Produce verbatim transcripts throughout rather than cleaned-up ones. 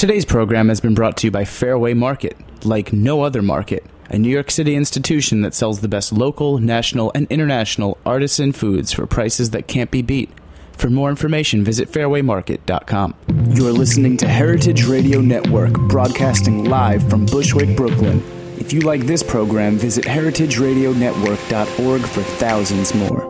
Today's program has been brought to you by Fairway Market, like no other market, a New York City institution that sells the best local, national, and international artisan foods for prices that can't be beat. For more information, visit fairway market dot com. You're listening to Heritage Radio Network, broadcasting live from Bushwick, Brooklyn. If you like this program, visit heritage radio network dot org for thousands more.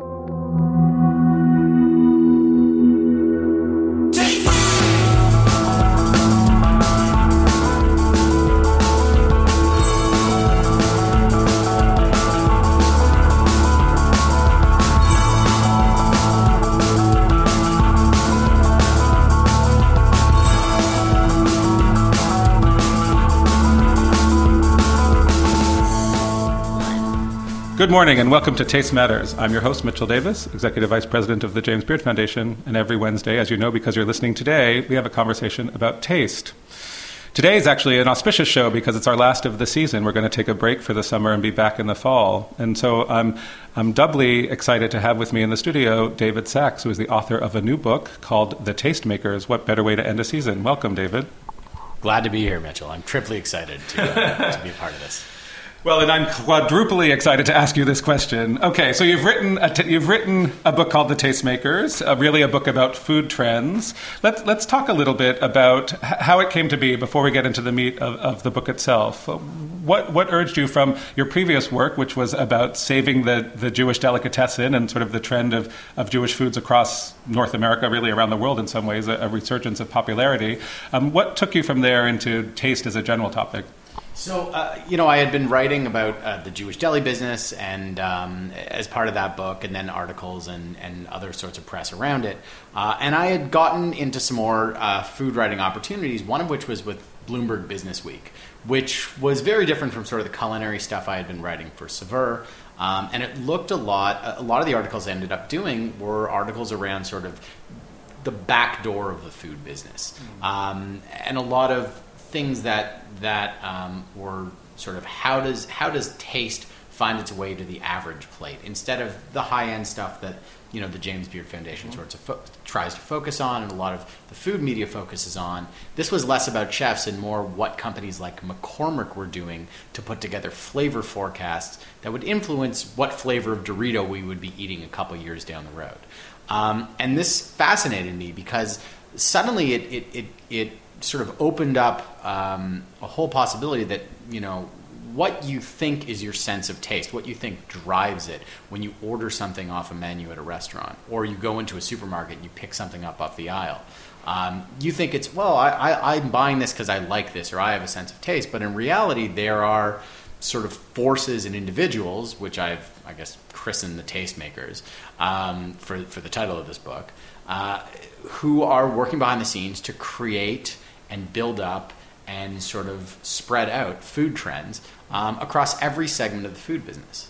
Good morning and welcome to Taste Matters. I'm your host, Mitchell Davis, Executive Vice President of the James Beard Foundation, and every Wednesday, as you know because you're listening today, we have a conversation about taste. Today is actually an auspicious show because it's our last of the season. We're going to take a break for the summer and be back in the fall. And so I'm, I'm doubly excited to have with me in the studio David Sachs, who is the author of a new book called The Tastemakers, What Better Way to End a Season? Welcome, David. Glad to be here, Mitchell. I'm triply excited to, uh, to be a part of this. Well, and I'm quadruply excited to ask you this question. Okay, so you've written a t- you've written a book called The Tastemakers, uh, really a book about food trends. Let's let's talk a little bit about h- how it came to be before we get into the meat of, of the book itself. What what urged you from your previous work, which was about saving the, the Jewish delicatessen and sort of the trend of, of Jewish foods across North America, really around the world in some ways, a, a resurgence of popularity. Um, what took you from there into taste as a general topic? So, uh, you know, I had been writing about uh, the Jewish deli business and um, as part of that book, and then articles and, and other sorts of press around it. Uh, and I had gotten into some more uh, food writing opportunities, one of which was with Bloomberg Business Week, which was very different from sort of the culinary stuff I had been writing for Saveur. Um, and it looked a lot, a lot of the articles I ended up doing were articles around sort of the back door of the food business. Mm-hmm. Um, and a lot of things that that um, were sort of how does how does taste find its way to the average plate instead of the high end stuff that you know the James Beard Foundation mm-hmm. sort of fo- tries to focus on, and a lot of the food media focuses on. This was less about chefs and more what companies like McCormick were doing to put together flavor forecasts that would influence what flavor of Dorito we would be eating a couple years down the road. Um, and this fascinated me because suddenly it it it, it sort of opened up um, a whole possibility that, you know, what you think is your sense of taste, what you think drives it when you order something off a menu at a restaurant, or you go into a supermarket and you pick something up off the aisle. Um, you think it's, well, I, I, I'm buying this because I like this or I have a sense of taste, but in reality there are sort of forces and individuals, which I've, I guess, christened the Tastemakers um, for, for the title of this book, uh, who are working behind the scenes to create and build up and sort of spread out food trends um, across every segment of the food business.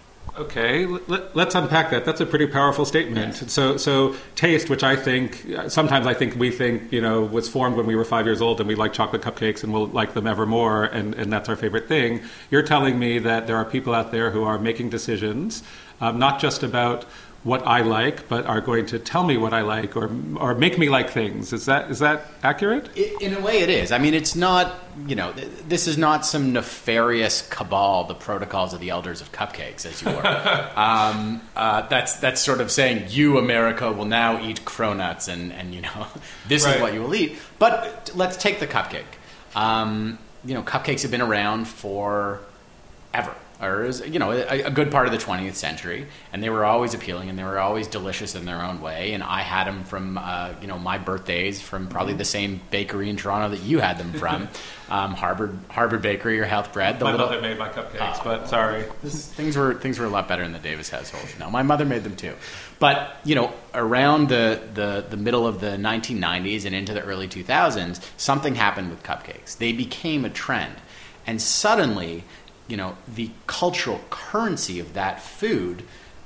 Okay, let, let's unpack that. That's a pretty powerful statement. Yes. So, so taste, which I think, sometimes I think we think, you know, was formed when we were five years old and we like chocolate cupcakes and we'll like them ever more, and, and that's our favorite thing. You're telling me that there are people out there who are making decisions, um, not just about what I like, but are going to tell me what I like or or make me like things. Is that is that accurate? In a way it is. I mean, it's not, you know, this is not some nefarious cabal, the protocols of the elders of cupcakes, as you were. um, uh, that's that's sort of saying, you, America, will now eat cronuts and, and you know, this right. is what you will eat. But let's take the cupcake. Um, you know, cupcakes have been around for ever. Or, you know, a, a good part of the twentieth century, and they were always appealing, and they were always delicious in their own way. And I had them from, uh, you know, my birthdays from probably the same bakery in Toronto that you had them from, um, Harvard Harvard Bakery or Health Bread. The my little, mother made my cupcakes, uh, but sorry, this, things were things were a lot better in the Davis household. No, my mother made them too. But you know, around the the, the middle of the nineteen nineties and into the early two thousands, something happened with cupcakes. They became a trend, and suddenly, you know, the cultural currency of that food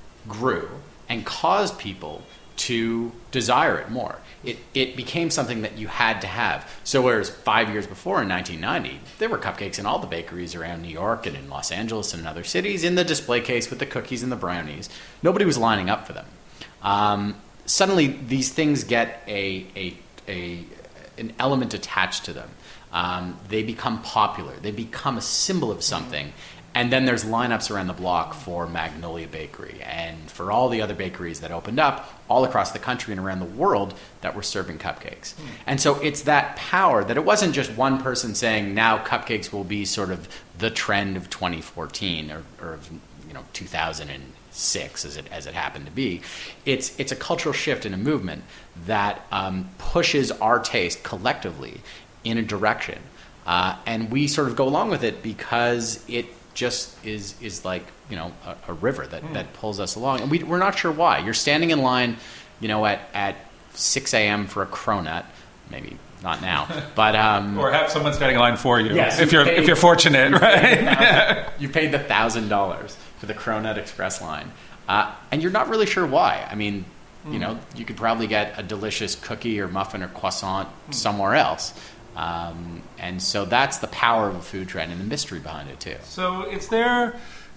grew and caused people to desire it more. It it became something that you had to have. So whereas five years before, in nineteen ninety, there were cupcakes in all the bakeries around New York and in Los Angeles and other cities, in the display case with the cookies and the brownies. Nobody was lining up for them. Um, suddenly, these things get a a a an element attached to them. Um, they become popular. They become a symbol of something. And then there's lineups around the block for Magnolia Bakery and for all the other bakeries that opened up all across the country and around the world that were serving cupcakes. Mm. And so it's that power that it wasn't just one person saying now cupcakes will be sort of the trend of twenty fourteen or, or of you know two thousand six as it as it happened to be. It's it's a cultural shift in a movement that um, pushes our taste collectively in a direction, uh, and we sort of go along with it because it just is is like you know a, a river that, mm. that pulls us along, and we, we're not sure why. You're standing in line, you know, at at six a.m. for a cronut, maybe not now, but um, or have someone standing in line for you. Yes, if you you're paid, if you're fortunate, you right? Paid yeah. You paid the thousand dollars for the Cronut Express line, uh, and you're not really sure why. I mean, mm. you know, you could probably get a delicious cookie or muffin or croissant mm. somewhere else. Um, and so that's the power of a food trend and the mystery behind it too. So is there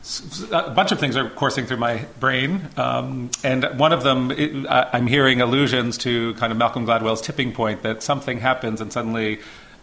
a bunch of things are coursing through my brain, um, and one of them it, I, I'm hearing allusions to kind of Malcolm Gladwell's tipping point, that something happens and suddenly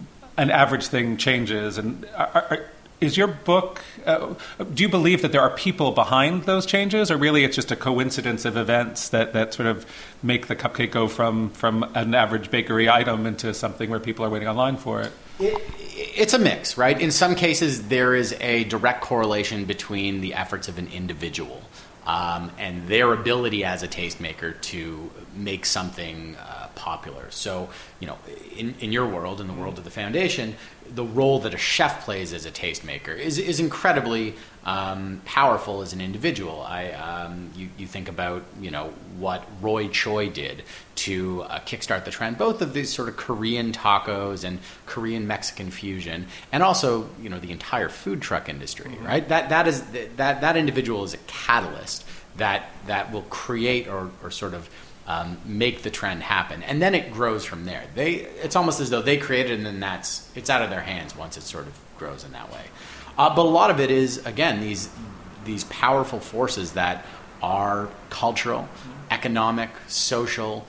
an average thing changes. And are, are, is your book, uh, do you believe that there are people behind those changes, or really it's just a coincidence of events that, that sort of make the cupcake go from, from an average bakery item into something where people are waiting online for it? It, it's a mix, right? In some cases, there is a direct correlation between the efforts of an individual um, and their ability as a tastemaker to make something uh, popular. So, you know, in, in your world, in the world of the foundation, the role that a chef plays as a tastemaker is is incredibly um, powerful as an individual. I um, you, you think about, you know, what Roy Choi did to uh, kickstart the trend, both of these sort of Korean tacos and Korean Mexican fusion, and also, you know, the entire food truck industry, mm-hmm. right? That that is that that individual is a catalyst that that will create or or sort of Um, make the trend happen, and then it grows from there. They, it's almost as though they created it, and then that's it's out of their hands once it sort of grows in that way. Uh, but a lot of it is, again, these these powerful forces that are cultural, economic, social,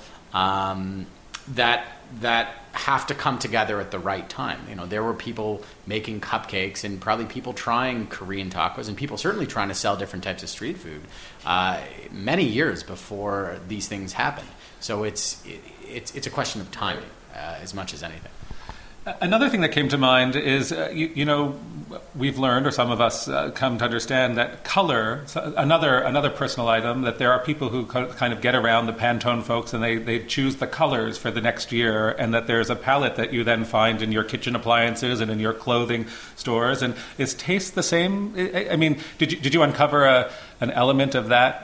um, that that have to come together at the right time. You know, there were people making cupcakes and probably people trying Korean tacos and people certainly trying to sell different types of street food uh, many years before these things happened. So it's it, it's it's a question of timing uh, as much as anything. Another thing that came to mind is, uh, you, you know, we've learned, or some of us uh, come to understand, that color, another another personal item, that there are people who co- kind of get around the Pantone folks and they, they choose the colors for the next year, and that there's a palette that you then find in your kitchen appliances and in your clothing stores. And is taste the same? I, I mean, did you, did you uncover a, an element of that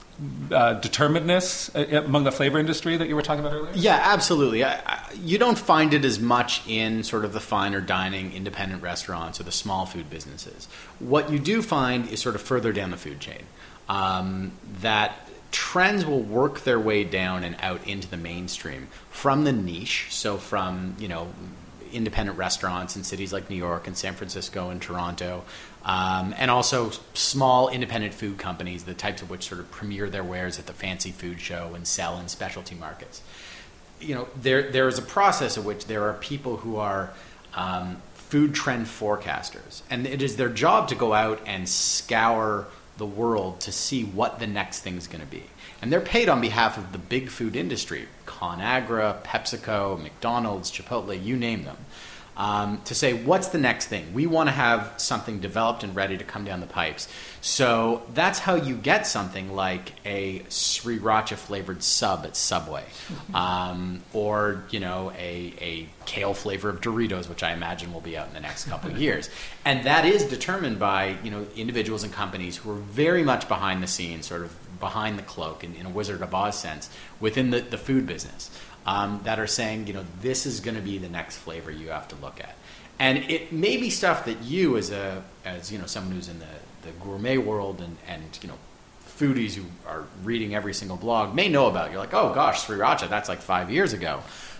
Uh, determinedness among the flavor industry that you were talking about earlier? Yeah, absolutely. I, I, you don't find it as much in sort of the finer dining, independent restaurants or the small food businesses. What you do find is sort of further down the food chain, um, that trends will work their way down and out into the mainstream from the niche. So from, you know, independent restaurants in cities like New York and San Francisco and Toronto, um, and also small independent food companies, the types of which sort of premiere their wares at the fancy food show and sell in specialty markets. You know, there there is a process in which there are people who are um, food trend forecasters, and it is their job to go out and scour the world to see what the next thing's going to be. And they're paid on behalf of the big food industry, ConAgra, PepsiCo, McDonald's, Chipotle, you name them, um, to say, what's the next thing? We want to have something developed and ready to come down the pipes. So that's how you get something like a sriracha flavored sub at Subway, um, or, you know, a, a kale flavor of Doritos, which I imagine will be out in the next couple of years. And that is determined by, you know, individuals and companies who are very much behind the scenes, sort of behind the cloak in, in a Wizard of Oz sense within the, the food business, um, that are saying, you know, this is going to be the next flavor you have to look at. And it may be stuff that you as a, as, you know, someone who's in the, the gourmet world and, and, you know, foodies who are reading every single blog may know about. You're like, oh gosh, sriracha, that's like five years ago.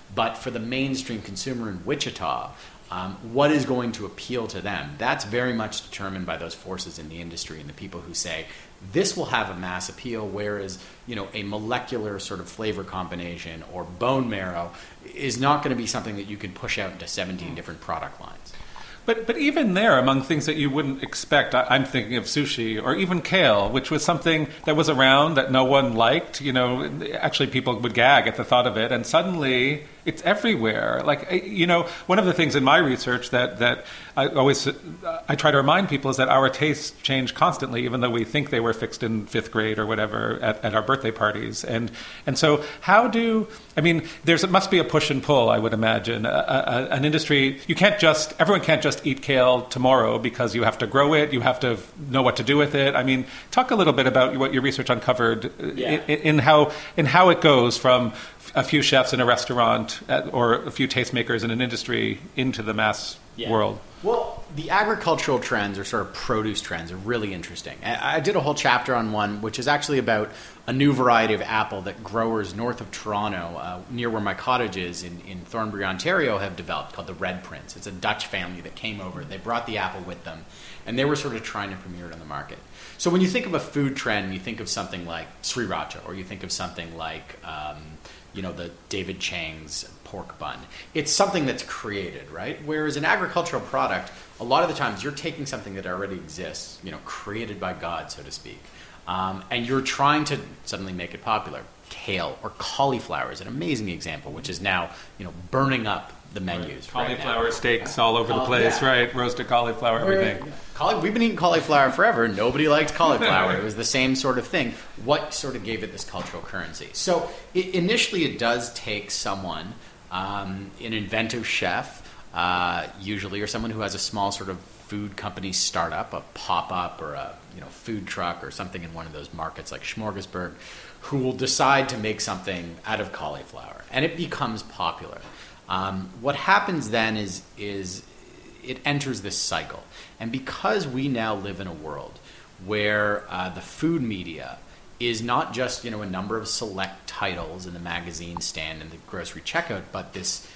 But for the mainstream consumer in Wichita, um, what is going to appeal to them? That's very much determined by those forces in the industry and the people who say, this will have a mass appeal, whereas, you know, a molecular sort of flavor combination or bone marrow is not going to be something that you can push out into seventeen different product lines. But but even there, among things that you wouldn't expect, I, I'm thinking of sushi or even kale, which was something that was around that no one liked. You know, actually people would gag at the thought of it, and suddenly it's everywhere. Like, you know, one of the things in my research that, that I always I try to remind people is that our tastes change constantly, even though we think they were fixed in fifth grade or whatever at, at our birthday parties. And and so how do I mean? There's it must be a push and pull, I would imagine. A, a, an industry you can't just everyone can't just eat kale tomorrow because you have to grow it. You have to know what to do with it. I mean, talk a little bit about what your research uncovered yeah. in, in how in how it goes from a few chefs in a restaurant at, or a few tastemakers in an industry into the mass yeah. world. Well, the agricultural trends or sort of produce trends are really interesting. I did a whole chapter on one, which is actually about a new variety of apple that growers north of Toronto, uh, near where my cottage is in, in Thornbury, Ontario, have developed, called the Red Prince. It's a Dutch family that came over. They brought the apple with them, and they were sort of trying to premiere it on the market. So when you think of a food trend, you think of something like sriracha, or you think of something like um, you know, the David Chang's pork bun. It's something that's created, right? Whereas an agricultural product, a lot of the times you're taking something that already exists, you know, created by God, so to speak, um, and you're trying to suddenly make it popular. Kale or cauliflower is an amazing example, which is now, you know, burning up the menus. Right. Right cauliflower now. steaks all over Oh, the place, yeah. right? Roasted cauliflower, everything. Cauli- We've been eating cauliflower forever. Nobody liked cauliflower. It was the same sort of thing. What sort of gave it this cultural currency? So it, initially it does take someone, um, an inventive chef, uh, usually, or someone who has a small sort of food company startup, a pop-up or a you know food truck or something in one of those markets like Smorgasburg, who will decide to make something out of cauliflower. And it becomes popular. Um, what happens then is is it enters this cycle. And because we now live in a world where uh, the food media is not just, you know, a number of select titles in the magazine stand and the grocery checkout, but this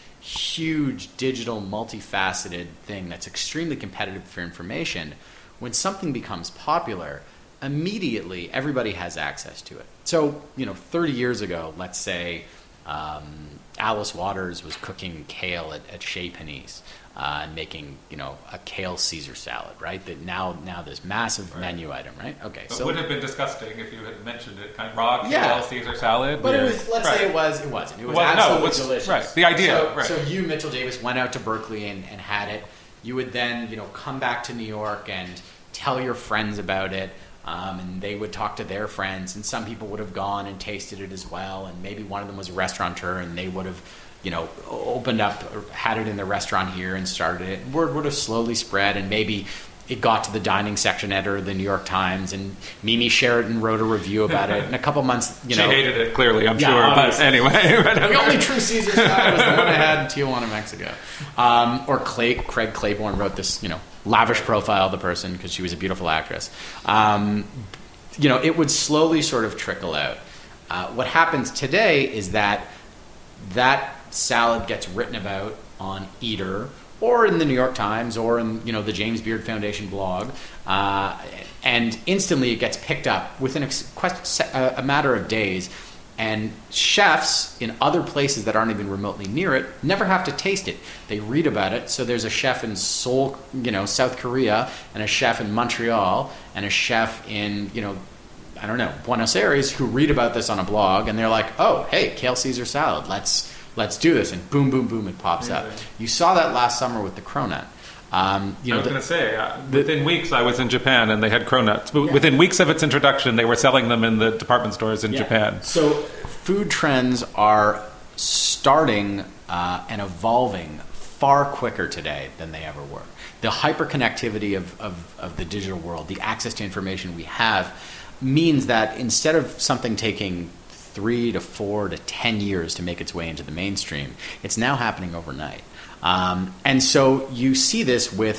huge digital multifaceted thing that's extremely competitive for information, when something becomes popular, immediately everybody has access to it. So, you know, thirty years ago, let's say um, Alice Waters was cooking kale at, at Chez Panisse. Uh, and making, you know, a kale Caesar salad, right? That now, now this massive right. menu item, right? Okay, so so it would have been disgusting if you had mentioned it, kind of raw kale yeah. Caesar salad. But yeah. it was. Let's right. say it was. It wasn't. It was well, absolutely no, it was, delicious. Right. The idea. So, right. so you, Mitchell Davis, went out to Berkeley and, and had it. You would then, you know, come back to New York and tell your friends about it. Um, and they would talk to their friends, and some people would have gone and tasted it as well. And maybe one of them was a restaurateur, and they would have, you know, opened up or had it in the restaurant here and started it. Word would have slowly spread, and maybe it got to the dining section editor of the New York Times, and Mimi Sheraton wrote a review about it. And a couple months, you know, she hated it clearly, I'm yeah, sure. obviously. But anyway, the only true Caesar salad was the one I had in Tijuana, Mexico. Um, or Clay, Craig Claiborne wrote this, you know, lavish profile of the person because she was a beautiful actress. Um, you know, it would slowly sort of trickle out. Uh, what happens today is that that salad gets written about on Eater or in the New York Times or in, you know, the James Beard Foundation blog, uh, and instantly it gets picked up within a, a matter of days. And chefs in other places that aren't even remotely near it never have to taste it. They read about it. So there's a chef in Seoul, you know, South Korea, and a chef in Montreal, and a chef in, you know, I don't know, Buenos Aires, who read about this on a blog, and they're like, oh, hey, kale Caesar salad, let's let's do this, and boom, boom, boom, it pops yeah, up. Right. You saw that last summer with the cronut. Um, you know, I was going to say, uh, the, within weeks I was in Japan and they had cronuts. Yeah. Within weeks of its introduction, they were selling them in the department stores in yeah. Japan. So food trends are starting uh, and evolving far quicker today than they ever were. The hyperconnectivity of, of, of the digital world, the access to information we have, means that instead of something taking three to four to ten years to make its way into the mainstream, it's now happening overnight. Um, and so you see this with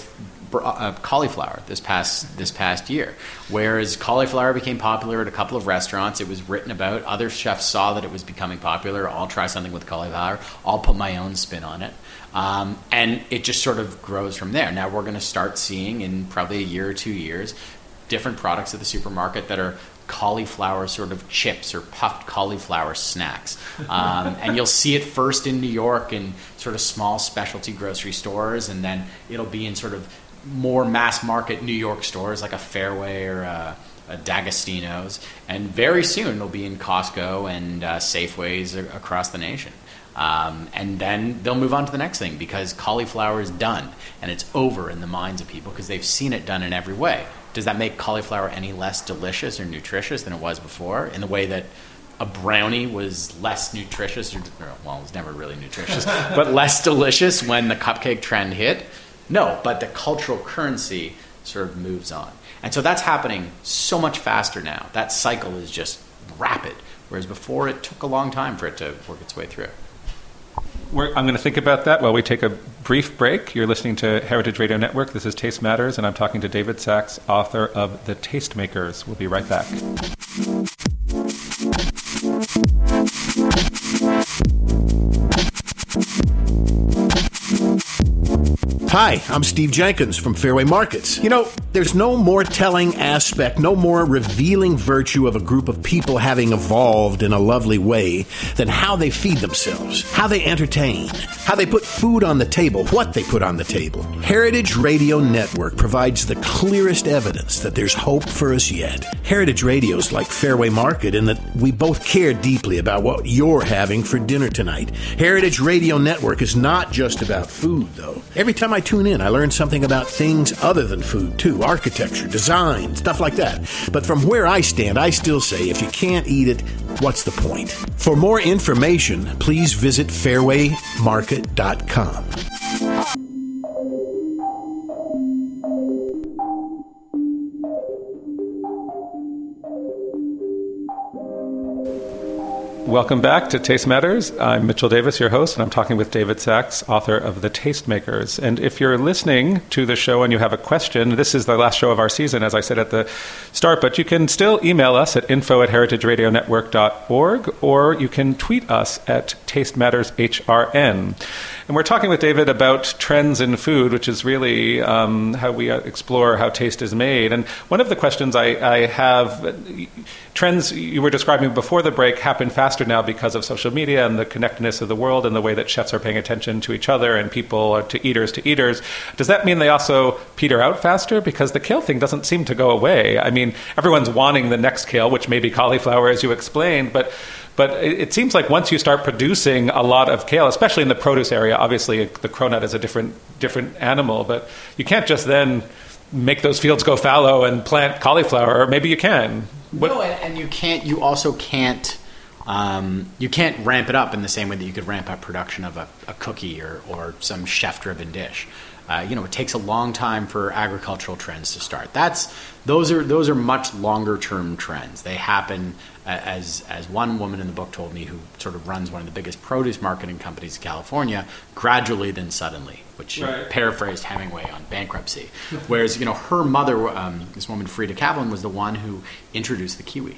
uh, cauliflower this past this past year. Whereas cauliflower became popular at a couple of restaurants, it was written about. Other chefs saw that it was becoming popular. I'll try something with cauliflower. I'll put my own spin on it. Um, and it just sort of grows from there. Now we're going to start seeing in probably a year or two years different products at the supermarket that are cauliflower sort of chips or puffed cauliflower snacks. Um, and you'll see it first in New York in sort of small specialty grocery stores, and then it'll be in sort of more mass market New York stores like a Fairway or a, a D'Agostino's. And very soon it'll be in Costco and uh, Safeways across the nation. Um, and then they'll move on to the next thing because cauliflower is done and it's over in the minds of people because they've seen it done in every way. Does that make cauliflower any less delicious or nutritious than it was before, in the way that a brownie was less nutritious, or, well, it was never really nutritious, but less delicious when the cupcake trend hit? No, but the cultural currency sort of moves on. And so that's happening so much faster now. That cycle is just rapid, whereas before it took a long time for it to work its way through. We're, I'm going to think about that while we take a brief break. You're listening to Heritage Radio Network. This is Taste Matters, and I'm talking to David Sachs, author of The Tastemakers. We'll be right back. Hi, I'm Steve Jenkins from Fairway Markets. You know, there's no more telling aspect, no more revealing virtue of a group of people having evolved in a lovely way than how they feed themselves, how they entertain, how they put food on the table, what they put on the table. Heritage Radio Network provides the clearest evidence that there's hope for us yet. Heritage Radio's like Fairway Market in that we both care deeply about what you're having for dinner tonight. Heritage Radio Network is not just about food, though. Every time I tune in, I learn something about things other than food, too. Architecture, design, stuff like that. But from where I stand, I still say if you can't eat it, what's the point? For more information, please visit fairway market dot com. Welcome back to Taste Matters. I'm Mitchell Davis, your host, and I'm talking with David Sachs, author of The Tastemakers. And if you're listening to the show and you have a question, this is the last show of our season, as I said at the start, but you can still email us at info at heritage radio network dot org, or you can tweet us at Taste Matters H R N. And we're talking with David about trends in food, which is really um, how we explore how taste is made. And one of the questions I, I have, trends you were describing before the break happen faster now because of social media and the connectedness of the world and the way that chefs are paying attention to each other and people, to eaters to eaters. Does that mean they also peter out faster? Because the kale thing doesn't seem to go away. I mean, everyone's wanting the next kale, which may be cauliflower, as you explained, but But it seems like once you start producing a lot of kale, especially in the produce area, obviously the cronut is a different different animal, but you can't just then make those fields go fallow and plant cauliflower, or maybe you can. What? No, and you can't. You also can't. Um, you can't ramp it up in the same way that you could ramp up production of a, a cookie or, or some chef-driven dish. Uh, you know, it takes a long time for agricultural trends to start. That's those are those are much longer term trends. They happen uh, as as one woman in the book told me, who sort of runs one of the biggest produce marketing companies in California, gradually then suddenly, which right. paraphrased Hemingway on bankruptcy. Whereas, you know, her mother, um, this woman Frida Kaplan, was the one who introduced the kiwi,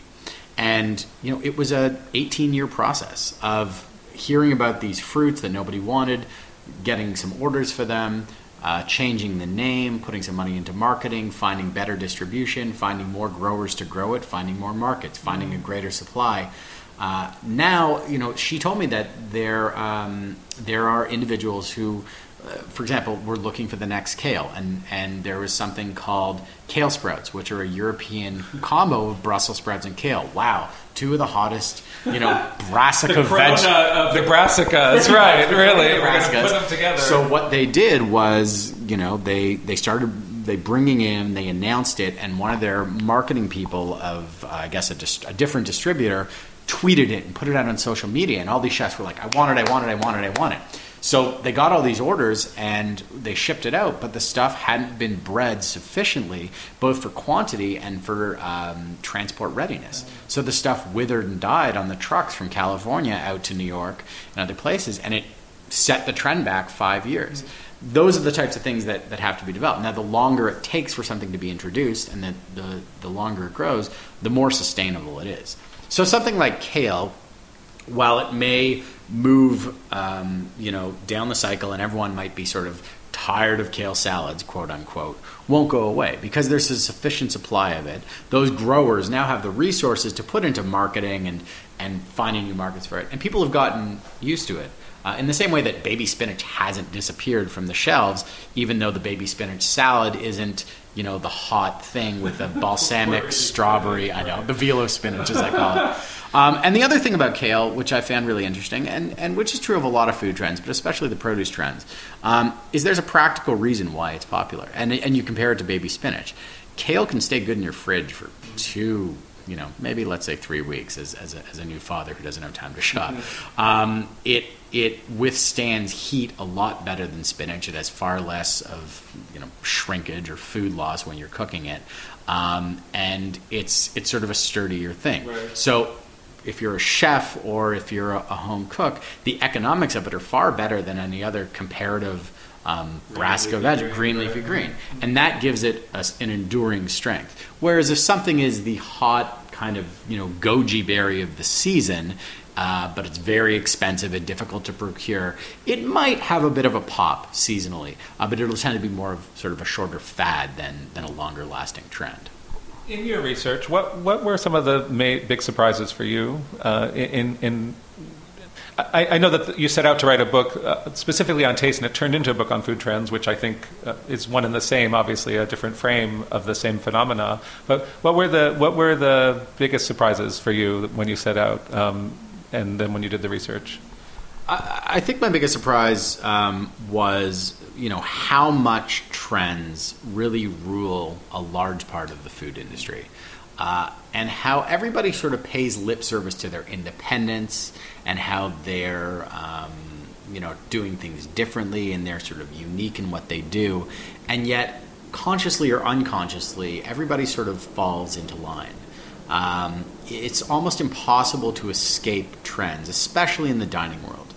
and you know, it was a eighteen year process of hearing about these fruits that nobody wanted, getting some orders for them. Uh, changing the name, putting some money into marketing, finding better distribution, finding more growers to grow it, finding more markets, finding a greater supply. Uh, now, you know, she told me that there um, there are individuals who, uh, for example, were looking for the next kale, and, and there was something called kale sprouts, which are a European combo of Brussels sprouts and kale. Wow, two of the hottest, you know, brassica the veg. of the brassicas, right? Really, we're going to put them together. So what they did was, you know, they they started they bringing in, they announced it, and one of their marketing people of, uh, I guess, a, dist- a different distributor tweeted it and put it out on social media, and all these chefs were like, "I want it, I want it, I want it, I want it." So they got all these orders and they shipped it out, but the stuff hadn't been bred sufficiently, both for quantity and for um, transport readiness. So the stuff withered and died on the trucks from California out to New York and other places, and it set the trend back five years. those are the types of things that, that have to be developed. Now, the longer it takes for something to be introduced and the, the, the longer it grows, the more sustainable it is. So something like kale, while it may move um, you know, down the cycle and everyone might be sort of tired of kale salads, quote unquote, won't go away because there's a sufficient supply of it. Those growers now have the resources to put into marketing and, and finding new markets for it. And people have gotten used to it. Uh, in the same way that baby spinach hasn't disappeared from the shelves, even though the baby spinach salad isn't, you know, the hot thing with the balsamic strawberry, I know, the velo spinach as I call it. Um, and the other thing about kale, which I found really interesting, and, and which is true of a lot of food trends, but especially the produce trends, um, is there's a practical reason why it's popular. And, and you compare it to baby spinach. Kale can stay good in your fridge for two you know, maybe let's say three weeks as, as, a, as a new father who doesn't have time to shop. Um, it it withstands heat a lot better than spinach. It has far less of, you know, shrinkage or food loss when you're cooking it. Um, and it's it's sort of a sturdier thing. Right. So if you're a chef or if you're a, a home cook, the economics of it are far better than any other comparative Um, brassica veg, green leafy green, and that gives it a, an enduring strength. Whereas if something is the hot kind of, you know, goji berry of the season, uh, but it's very expensive and difficult to procure, it might have a bit of a pop seasonally, uh, but it'll tend to be more of sort of a shorter fad than than a longer lasting trend. In your research, what what were some of the ma- big surprises for you uh, in in I, I know that you set out to write a book uh, specifically on taste, and it turned into a book on food trends, which I think uh, is one and the same, obviously a different frame of the same phenomena. But what were the what were the biggest surprises for you when you set out, um, and then when you did the research? I, I think my biggest surprise um, was, you know, how much trends really rule a large part of the food industry. Uh, and how everybody sort of pays lip service to their independence and how they're, um, you know, doing things differently and they're sort of unique in what they do. And yet, consciously or unconsciously, everybody sort of falls into line. Um, it's almost impossible to escape trends, especially in the dining world.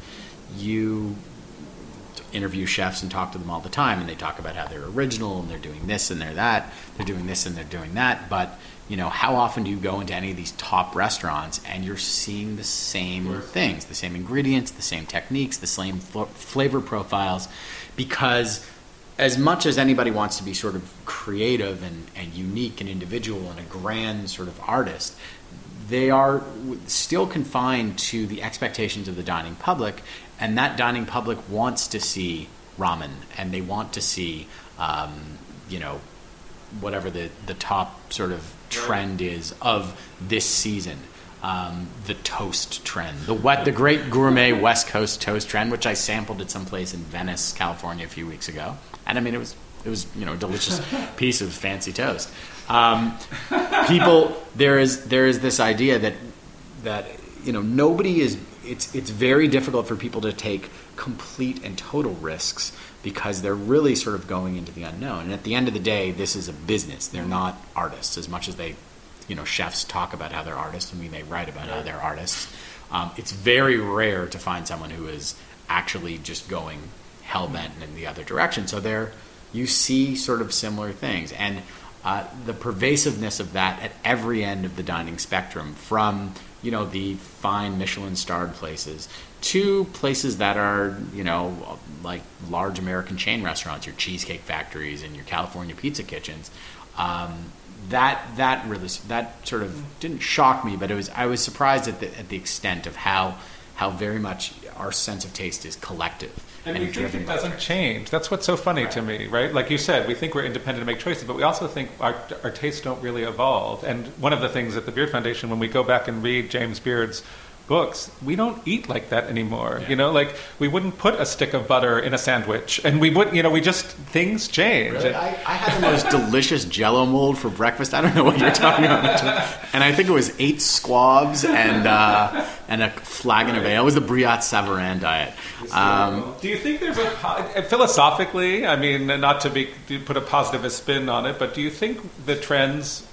You interview chefs and talk to them all the time, and they talk about how they're original and they're doing this and they're that, they're doing this and they're doing that, but you know, how often do you go into any of these top restaurants and you're seeing the same things, the same ingredients, the same techniques, the same fl- flavor profiles? Because as much as anybody wants to be sort of creative and, and unique and individual and a grand sort of artist, they are still confined to the expectations of the dining public, and that dining public wants to see ramen, and they want to see, um, you know, whatever the, the top sort of trend is of this season. Um, the toast trend, the what, the great gourmet West Coast toast trend, which I sampled at some place in Venice, California, a few weeks ago, and I mean it was it was you know a delicious piece of fancy toast. Um, people, there is there is this idea that that you know nobody is. It's it's very difficult for people to take complete and total risks because they're really sort of going into the unknown. And at the end of the day, this is a business. They're not artists as much as they. You know, chefs talk about how they're artists, and we may write about how they're artists. Um, it's very rare to find someone who is actually just going hell-bent in the other direction. So there, you see sort of similar things. And uh, the pervasiveness of that at every end of the dining spectrum, from, you know, the fine Michelin-starred places to places that are, you know, like large American chain restaurants, your Cheesecake Factories and your California Pizza Kitchens. Um, That that really that sort of didn't shock me, but it was I was surprised at the at the extent of how how very much our sense of taste is collective. And, and we think it doesn't change. That's what's so funny right. to me, right? Like you said, we think we're independent to make choices, but we also think our our tastes don't really evolve. And one of the things at the Beard Foundation, when we go back and read James Beard's books, we don't eat like that anymore. Yeah. You know, like we wouldn't put a stick of butter in a sandwich, and we wouldn't. You know, we just things change. Really? I, I had the most delicious Jell-O mold for breakfast. I don't know what you're talking about, and I think it was eight squabs and uh, and a flagon of ale. It was the Briat Savarin diet. Um, Do you think there's a philosophically? I mean, not to be to put a positivist spin on it, but do you think the trends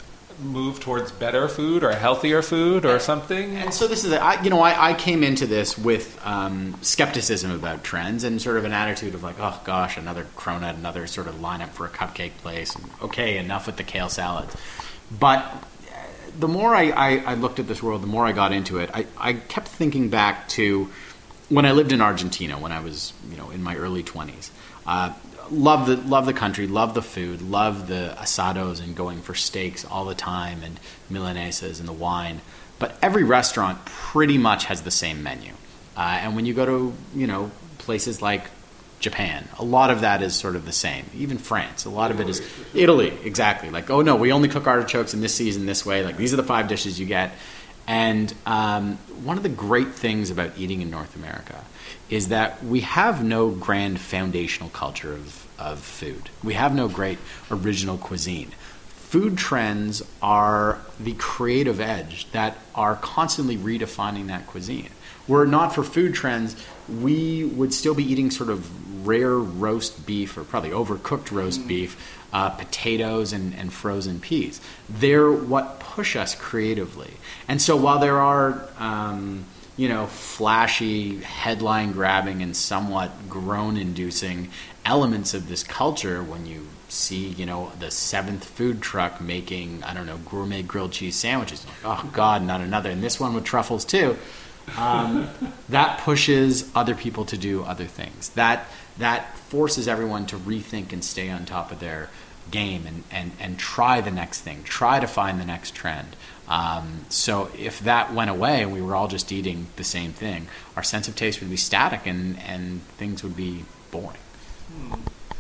move towards better food or healthier food or something? And so this is, I, you know, I, I came into this with um, skepticism about trends and sort of an attitude of like, oh gosh, another cronut, another sort of lineup for a cupcake place. And, okay, enough with the kale salads. But the more I, I, I looked at this world, the more I got into it, I, I kept thinking back to when I lived in Argentina when I was, you know, in my early twenties. Uh, love the love the country, love the food, love the asados and going for steaks all the time and milanesas and the wine. But every restaurant pretty much has the same menu. Uh, and when you go to, you know, places like Japan, a lot of that is sort of the same. Even France, a lot of it is Italy, exactly. Like, oh no, we only cook artichokes in this season this way. Like, these are the five dishes you get. And um, one of the great things about eating in North America is that we have no grand foundational culture of, of food. We have no great original cuisine. Food trends are the creative edge that are constantly redefining that cuisine. Were it not for food trends, we would still be eating sort of rare roast beef, or probably overcooked roast mm. beef, uh, potatoes and, and frozen peas. They're what push us creatively. And so while there are, um, you know, flashy, headline-grabbing and somewhat groan-inducing elements of this culture, when you see, you know, the seventh food truck making, I don't know, gourmet grilled cheese sandwiches, like, oh God, not another, and this one with truffles too. Um, that pushes other people to do other things. That that forces everyone to rethink and stay on top of their game and, and, and try the next thing, try to find the next trend. Um, so if that went away and we were all just eating the same thing, our sense of taste would be static and, and things would be boring. Hmm.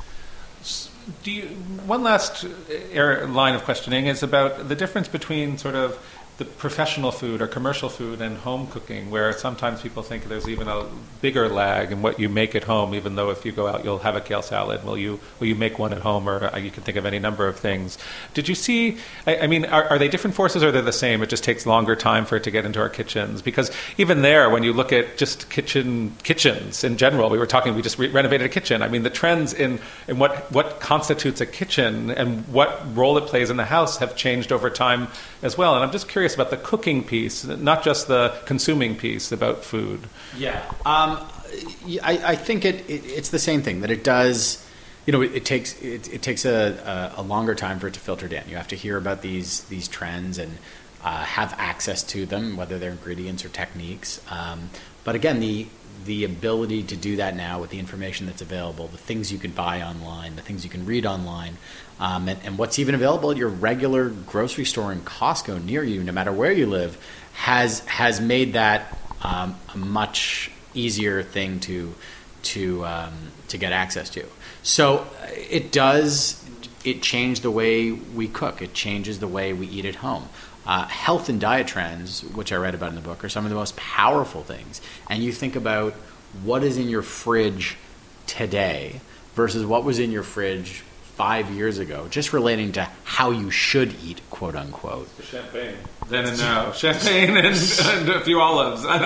Do you, one last line of questioning is about the difference between sort of the professional food or commercial food and home cooking, where sometimes people think there's even a bigger lag in what you make at home, even though if you go out you'll have a kale salad. Will you will you make one at home, or you can think of any number of things. Did you see, I, I mean, are, are they different forces or they're the same? It just takes longer time for it to get into our kitchens? Because even there, when you look at just kitchen kitchens in general, we were talking, we just re- renovated a kitchen. I mean, the trends in, in what, what constitutes a kitchen and what role it plays in the house have changed over time as well. And I'm just curious about the cooking piece, not just the consuming piece about food. Yeah, um, I, I think it, it it's the same thing, that it does. You know, it, it takes it, it takes a, a, a longer time for it to filter down. You have to hear about these these trends and uh, have access to them, whether they're ingredients or techniques. Um, but again, the the ability to do that now with the information that's available, the things you can buy online, the things you can read online, um, and, and what's even available at your regular grocery store in Costco near you, no matter where you live, has has made that um, a much easier thing to to um, to get access to. So it does it change the way we cook. It changes the way we eat at home. Uh, health and diet trends, which I read about in the book, are some of the most powerful things. And you think about what is in your fridge today versus what was in your fridge five years ago, just relating to how you should eat, quote unquote. Champagne. Then and now. Champagne and, and a few olives. I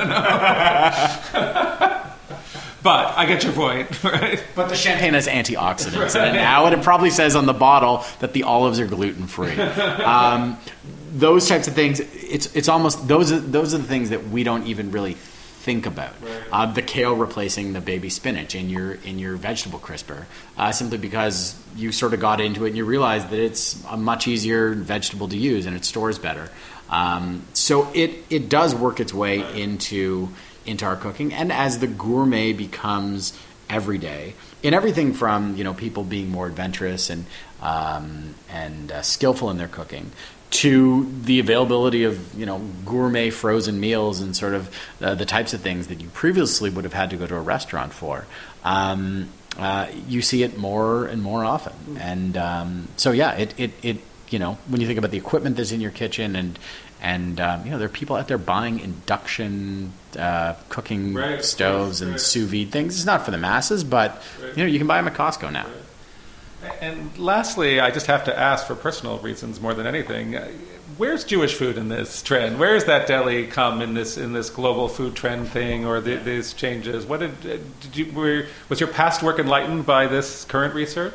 don't know. But I get your point, right? But the champagne has antioxidants right. in it now, and it probably says on the bottle that the olives are gluten-free. Um, those types of things, it's it's almost, those are, those are the things that we don't even really think about. Right. Uh, the kale replacing the baby spinach in your in your vegetable crisper, uh, simply because you sort of got into it and you realized that it's a much easier vegetable to use and it stores better. Um, so it, it does work its way right. into... into our cooking, and as the gourmet becomes everyday in everything from, you know, people being more adventurous and um, and uh, skillful in their cooking, to the availability of, you know, gourmet frozen meals and sort of uh, the types of things that you previously would have had to go to a restaurant for. Um, uh, you see it more and more often, and um, so yeah, it, it it you know, when you think about the equipment that's in your kitchen and And, um, you know, there are people out there buying induction uh, cooking right, stoves right, and right. sous vide things. It's not for the masses, but, right. you know, you can buy them at Costco now. Right. And lastly, I just have to ask, for personal reasons more than anything, where's Jewish food in this trend? Where does that deli come in this in this global food trend thing, or the, these changes? What did, did you were, was your past work enlightened by this current research?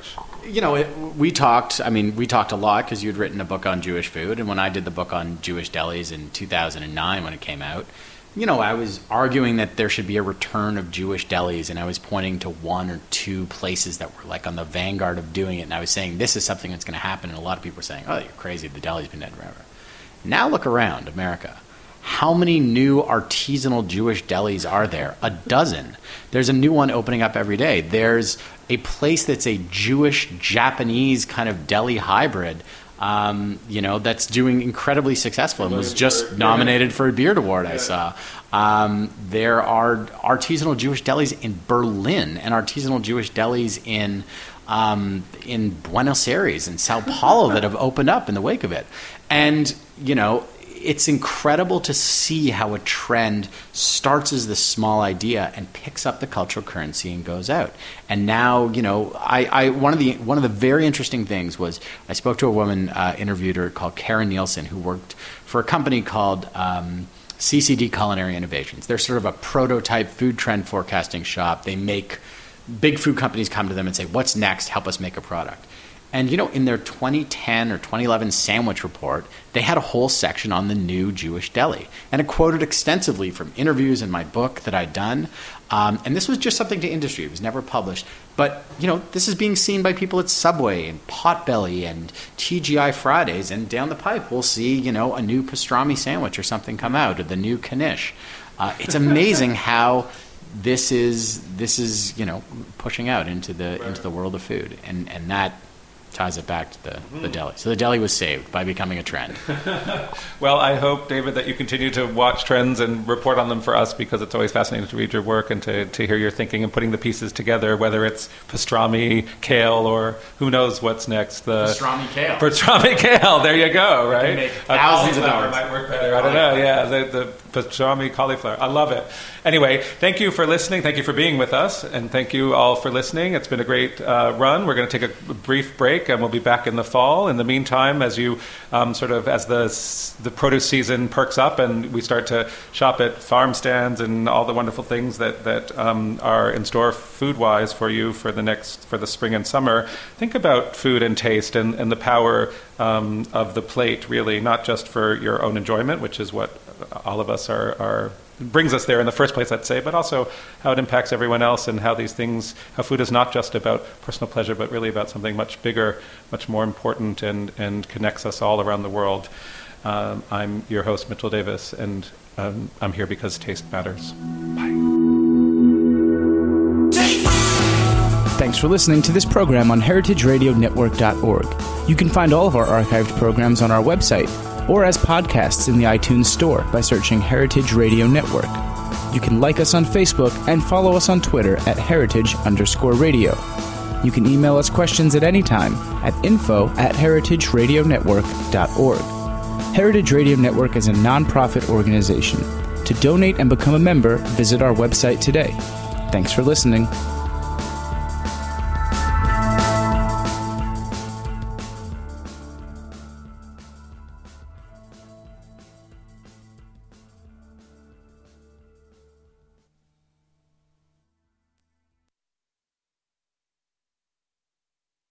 you know, it, we talked, I mean, we talked a lot because you'd written a book on Jewish food. And when I did the book on Jewish delis in two thousand nine when it came out, you know, I was arguing that there should be a return of Jewish delis. And I was pointing to one or two places that were like on the vanguard of doing it. And I was saying, this is something that's going to happen. And a lot of people were saying, oh, you're crazy. The deli's been dead forever. Now look around America. How many new artisanal Jewish delis are there? A dozen. There's a new one opening up every day. There's a place that's a Jewish-Japanese kind of deli hybrid, um, you know, that's doing incredibly successful and was just nominated for a Beard Award, I saw. Um, there are artisanal Jewish delis in Berlin and artisanal Jewish delis in um, in Buenos Aires and Sao Paulo that have opened up in the wake of it. And, you know, it's incredible to see how a trend starts as this small idea and picks up the cultural currency and goes out. And now, you know, I, I one of the one of the very interesting things was I spoke to a woman, uh, interviewed her, called Karen Nielsen, who worked for a company called um, C C D Culinary Innovations. They're sort of a prototype food trend forecasting shop. They make big food companies come to them and say, "What's next? Help us make a product." And, you know, in their twenty ten or twenty eleven sandwich report, they had a whole section on the new Jewish deli. And it quoted extensively from interviews in my book that I'd done. Um, and this was just something to industry. It was never published. But, you know, this is being seen by people at Subway and Potbelly and T G I Fridays. And down the pipe, we'll see, you know, a new pastrami sandwich or something come out, or the new knish. Uh, it's amazing how this is, this is, you know, pushing out into the right. into the world of food. And, and that ties it back to the, the deli. So the deli was saved by becoming a trend. Well, I hope, David, that you continue to watch trends and report on them for us, because it's always fascinating to read your work and to, to hear your thinking and putting the pieces together, whether it's pastrami, kale, or who knows what's next. The pastrami kale. Pastrami kale. There you go, right? Make thousands of dollars. Might work better. I don't know. Yeah, the, the pastrami cauliflower. I love it. Anyway, thank you for listening. Thank you for being with us. And thank you all for listening. It's been a great uh, run. We're going to take a brief break, and we'll be back in the fall. In the meantime, as you um, sort of, as the the produce season perks up and we start to shop at farm stands and all the wonderful things that, that um, are in store food-wise for you for the next, for the spring and summer, think about food and taste and, and the power um, of the plate, really, not just for your own enjoyment, which is what all of us are, are brings us there in the first place, let's say, but also how it impacts everyone else, and how these things, how food is not just about personal pleasure, but really about something much bigger, much more important, and, and connects us all around the world. Um, I'm your host, Mitchell Davis, and um, I'm here because taste matters. Bye. Thanks for listening to this program on heritage radio network dot org. You can find all of our archived programs on our website, or as podcasts in the iTunes Store by searching Heritage Radio Network. You can like us on Facebook and follow us on Twitter at heritage underscore radio. You can email us questions at any time at info at heritage radio network dot org. Heritage Radio Network is a nonprofit organization. To donate and become a member, visit our website today. Thanks for listening.